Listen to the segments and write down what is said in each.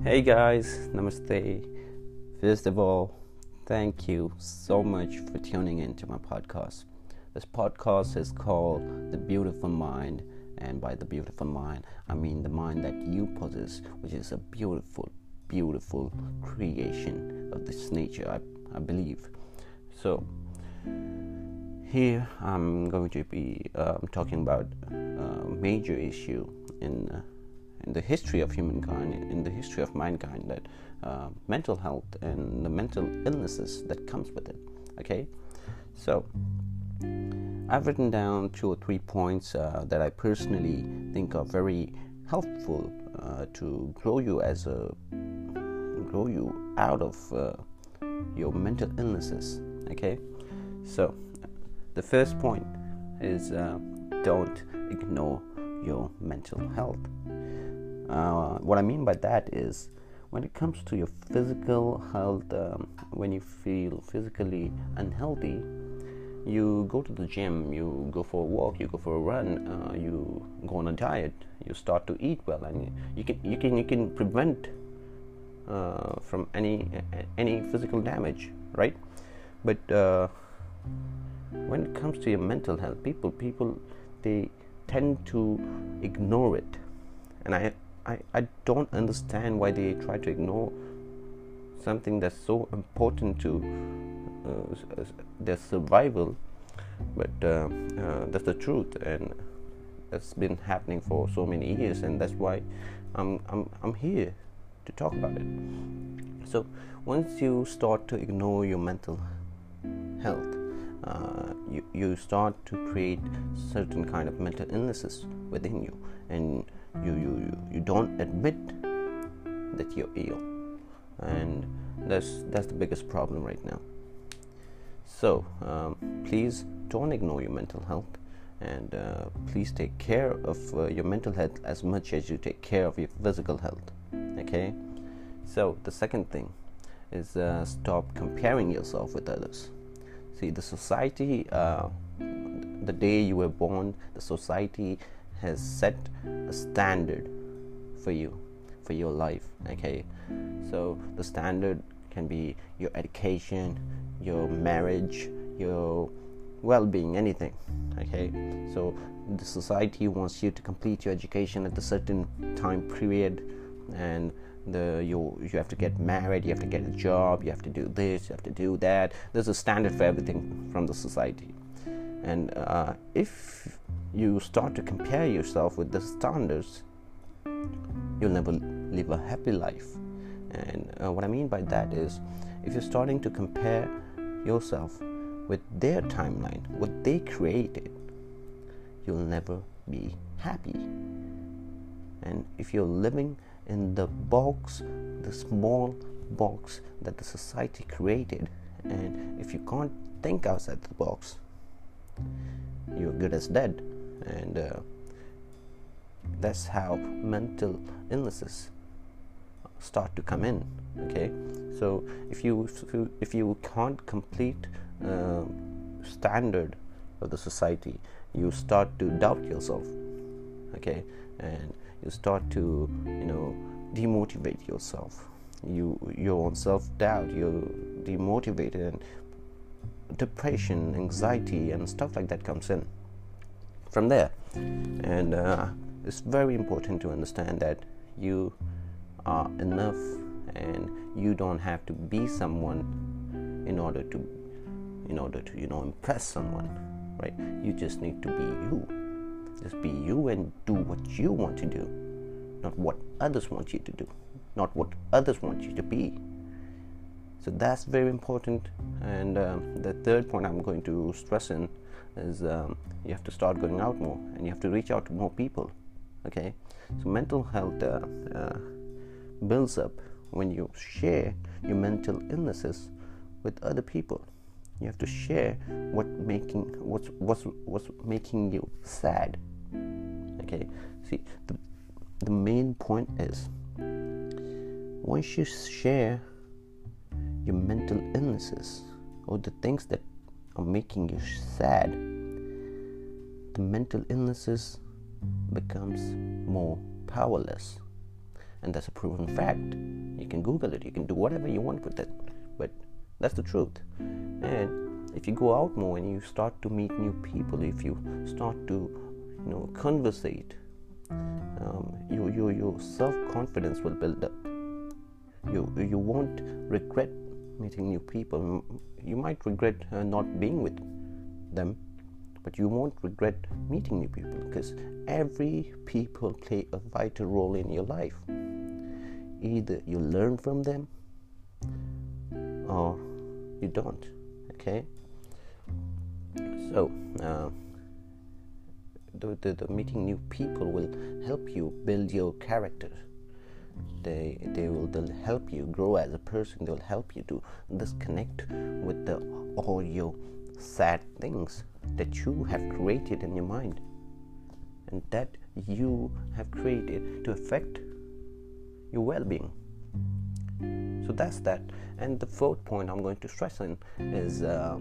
Hey guys, namaste. First of all, thank you so much for tuning into my podcast. This podcast is called The Beautiful Mind, and by the beautiful mind, I mean the mind that you possess, which is a beautiful, beautiful creation of this nature, I believe. So, here I'm going to be talking about a major issue in the history of humankind, in the history of mankind, that mental health and the mental illnesses that comes with it. Okay, so I've written down 2 or 3 points that I personally think are very helpful to grow you out of your mental illnesses. Okay, so the first point is don't ignore your mental health. What I mean by that is, when it comes to your physical health, when you feel physically unhealthy, you go to the gym, you go for a walk, you go for a run, you go on a diet, you start to eat well, and you can prevent from any physical damage, right? But when it comes to your mental health, people they tend to ignore it, and I don't understand why they try to ignore something that's so important to their survival. But that's the truth, and that's been happening for so many years, and that's why I'm here to talk about it. So once you start to ignore your mental health, you start to create certain kind of mental illnesses within you, and you don't admit that you're ill, and that's the biggest problem right now. So please don't ignore your mental health, and please take care of your mental health as much as you take care of your physical health. Okay, so the second thing is stop comparing yourself with others. See, the society, the day you were born, the society has set a standard for you, for your life. Okay, so the standard can be your education, your marriage, your well-being, anything. Okay, so the society wants you to complete your education at a certain time period, and you have to get married, you have to get a job, you have to do this, you have to do that. There's a standard for everything from the society, and if you start to compare yourself with the standards, you'll never live a happy life. And what I mean by that is, if you're starting to compare yourself with their timeline, what they created, you'll never be happy. And if you're living in the box, the small box that the society created, and if you can't think outside the box, you're good as dead. And that's how mental illnesses start to come in. Okay, so if you can't complete standard of the society, you start to doubt yourself. Okay, and you start to demotivate yourself. You're on self-doubt, you're demotivated, and depression, anxiety, and stuff like that comes in from there. And it's very important to understand that you are enough, and you don't have to be someone in order to impress someone, right? You just need to be you. Just be you and do what you want to do, not what others want you to do, not what others want you to be. So that's very important. And the third point I'm going to stress in is you have to start going out more, and you have to reach out to more people. Okay, so mental health builds up when you share your mental illnesses with other people. You have to share what's making you sad. Okay, see, the main point is, once you share your mental illnesses or the things that are making you sad, the mental illnesses becomes more powerless, and that's a proven fact. You can Google it, you can do whatever you want with it, but that's the truth. And if you go out more and you start to meet new people, if you start to conversate, your self-confidence will build up. You won't regret meeting new people. You might regret not being with them, but you won't regret meeting new people, because every people play a vital role in your life. Either you learn from them or you don't. Okay, so the meeting new people will help you build your character. They'll help you grow as a person. They'll help you to disconnect with all your sad things that you have created in your mind, and that you have created to affect your well-being. So that's that. And the fourth point I'm going to stress in is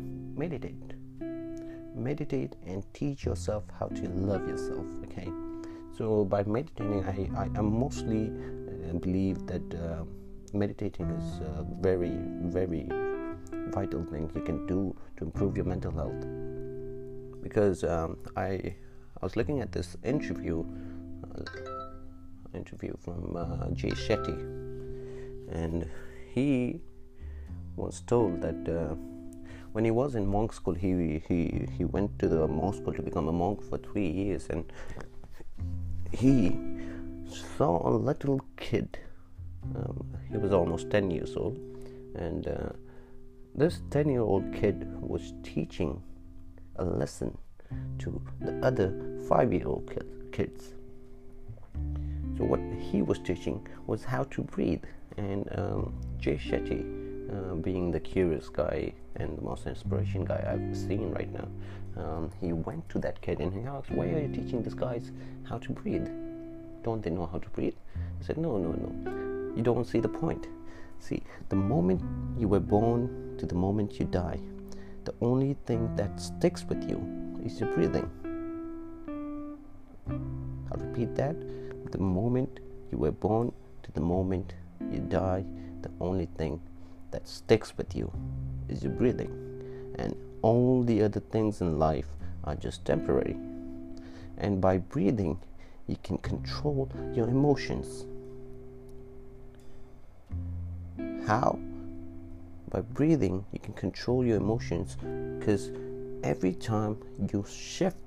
meditate and teach yourself how to love yourself. Okay, so by meditating, I mostly believe that meditating is a very, very vital thing you can do to improve your mental health. Because I was looking at this interview from Jay Shetty, and he was told that when he was in monk school, he went to the monk school to become a monk for 3 years, and he saw a little kid. He was almost 10 years old, and this 10-year-old kid was teaching a lesson to the other 5-year-old kids. So what he was teaching was how to breathe. And Jay Shetty, being the curious guy and the most inspiration guy I've seen right now, he went to that kid and he asked, "Why are you teaching these guys how to breathe? Don't they know how to breathe?" He said, No. You don't see the point. See, the moment you were born to the moment you die, the only thing that sticks with you is your breathing. I'll repeat that. The moment you were born to the moment you die, the only thing that sticks with you is your breathing. And all the other things in life are just temporary. And by breathing, you can control your emotions. How? By breathing, you can control your emotions, because every time you shift,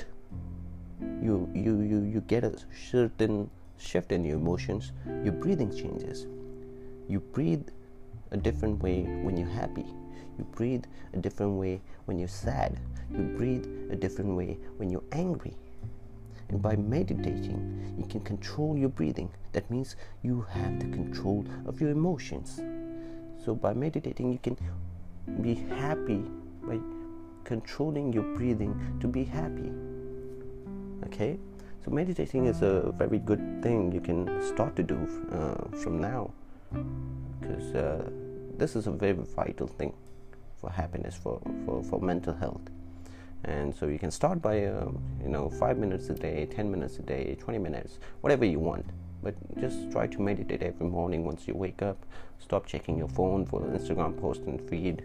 you get a certain shift in your emotions, your breathing changes. You breathe a different way when you're happy. You breathe a different way when you're sad. You breathe a different way when you're angry. And by meditating, you can control your breathing. That means you have the control of your emotions. So by meditating, you can be happy by controlling your breathing to be happy. Okay? So meditating is a very good thing you can start to do from now, because this is a very vital thing for happiness, for mental health. And so you can start by 5 minutes a day, 10 minutes a day, 20 minutes, whatever you want. But just try to meditate every morning once you wake up. Stop checking your phone for the Instagram post and feed.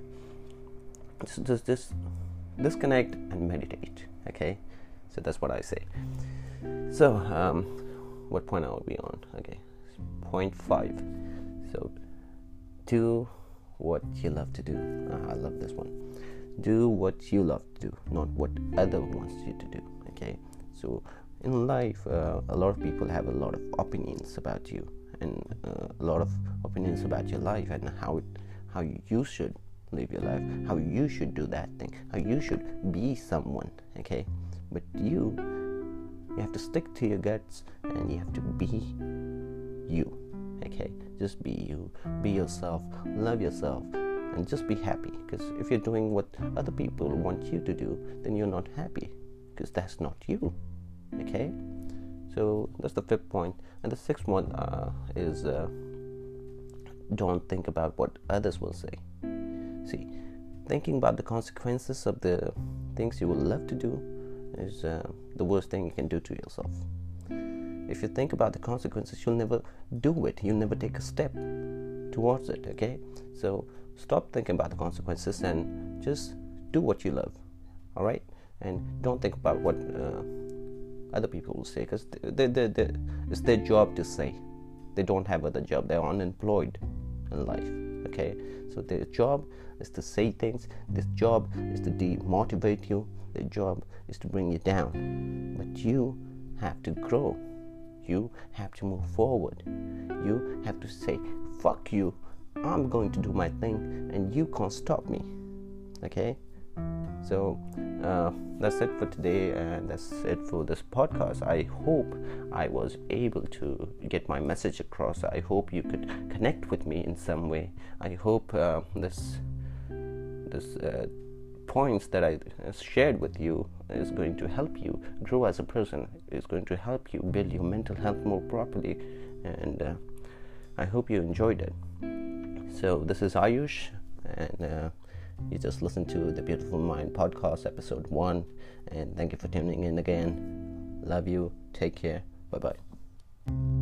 Just disconnect and meditate. Okay, so that's what I say. So what point are we on? Okay, point 5. So do what you love to do. I love this one. Do what you love to do, not what other wants you to do. Okay, so in life, a lot of people have a lot of opinions about you, and a lot of opinions about your life, and how you should live your life, how you should do that thing, how you should be someone. Okay, but you have to stick to your guts, and you have to be you. Okay, just be you, be yourself, love yourself, and just be happy. Because if you're doing what other people want you to do, then you're not happy, because that's not you. Okay, so that's the 5th point. And the 6th one is don't think about what others will say. See, thinking about the consequences of the things you would love to do is the worst thing you can do to yourself. if you think about the consequences, you'll never do it. You'll never take a step towards it. Okay, so stop thinking about the consequences and just do what you love. All right, and don't think about what other people will say, because it's their job to say. They don't have other job. They're unemployed in life. Okay, so their job is to say things. This job is to demotivate you. Their job is to bring you down. But you have to grow. You have to move forward. You have to say, fuck you, I'm going to do my thing and you can't stop me. Okay, so that's it for today, and that's it for this podcast. I hope I was able to get my message across. I hope you could connect with me in some way. I hope this points that I shared with you is going to help you grow as a person, is going to help you build your mental health more properly, and I hope you enjoyed it. So this is Ayush, and you just listened to the Beautiful Mind podcast, episode 1, and thank you for tuning in again. Love you. Take care. Bye-bye.